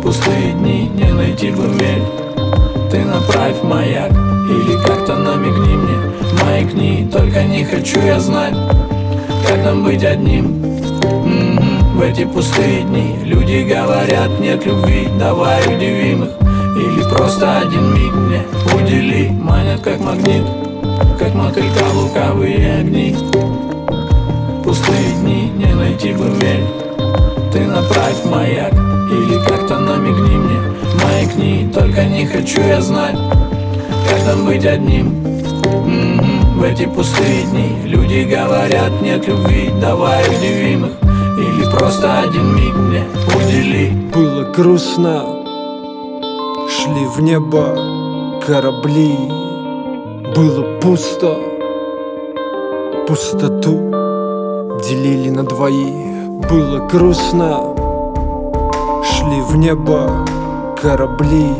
пустые дни не найти бы мель. Ты направь маяк или как-то намекни мне. Маякни, только не хочу я знать, как нам быть одним. В эти пустые дни люди говорят: нет любви, давай удивим их. Или просто один миг мне удели. Манят как магнит, как мотылька лукавые огни. Пустые дни не найти бы мель. Ты направь маяк или как-то намекни мне. Маякни, только не хочу я знать, как нам быть одним. В эти пустые дни люди говорят: нет любви, давай удивим их. Или просто один миг мне удели. Было грустно, шли в небо корабли. Было пусто, пустоту делили на двоих. Было грустно, шли в небо корабли.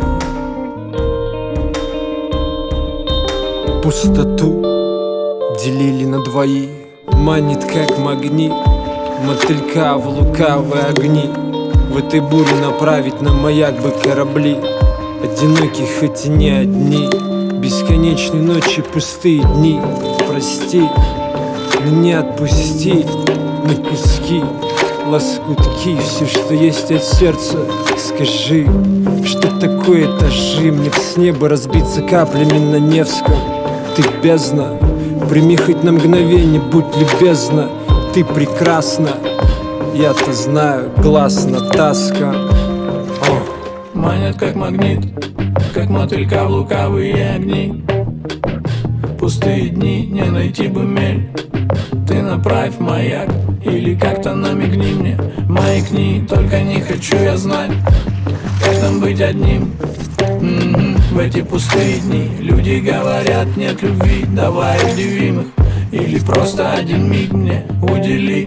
Пустоту делили на двоих. Манит как магнит мотылька в лукавые огни. В этой буре направить на маяк бы корабли. Одинокие, хоть и не одни. Бесконечные ночи, пустые дни. Прости, но не отпусти на куски, лоскутки. Все, что есть от сердца, скажи, что такое этажи. Мне б с неба разбиться каплями на Невском. Ты бездна, прими хоть на мгновение, будь любезна. Ты прекрасна, я-то знаю, гласно тоска. Манят как магнит, как мотылька в лукавые огни. Пустые дни не найти бы мель. Ты направь маяк или как-то намекни мне. Маякни, только не хочу я знать, как нам быть одним. В эти пустые дни люди говорят: нет любви, давай удивим их. Или просто один миг мне удели.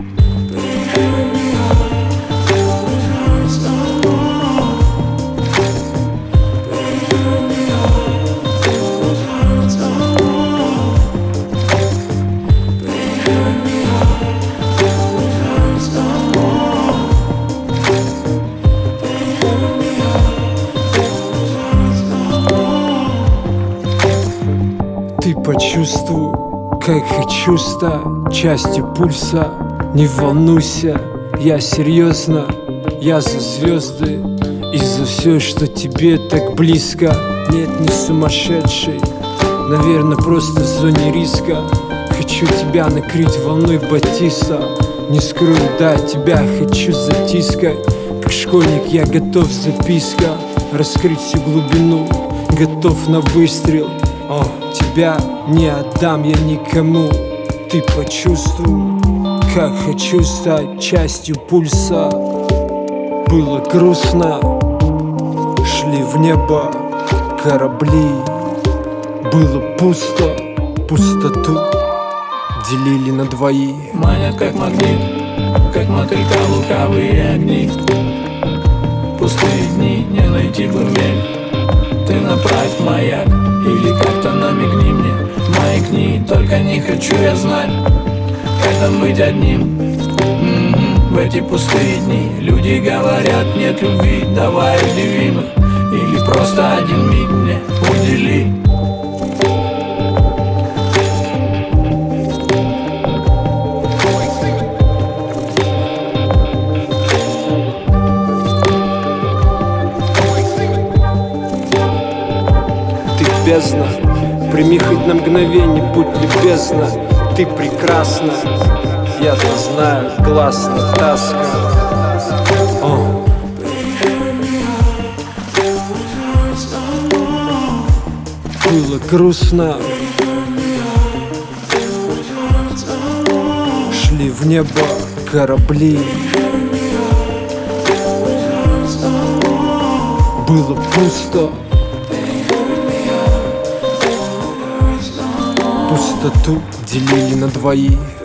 Ты почувствуй, как хочу стать частью пульса. Не волнуйся, я серьезно, я за звезды и за все, что тебе так близко. Нет, не сумасшедший, наверное, просто в зоне риска. Хочу тебя накрыть волной батиста. Не скрою, да, тебя хочу затискать. Как школьник я готов записка. Раскрыть всю глубину, готов на выстрел. Тебя не отдам я никому. Ты почувствуй, как хочу стать частью пульса. Было грустно, шли в небо корабли. Было пусто, пустоту делили на двоих. Манят как магнит, как мотылька лукавые огни. Пустые дни не найти бы мель. Ты направь маяк или как-то намекни мне. Маякни, только не хочу я знать, как нам быть одним. В эти пустые дни люди говорят: нет любви, давай удивим их. Или просто один миг мне удели. Бездна, прими хоть на мгновение, будь любезна. Ты прекрасна, я-то знаю, гласно тоска. Было грустно, шли в небо корабли. Было пусто, пустоту делили на двоих.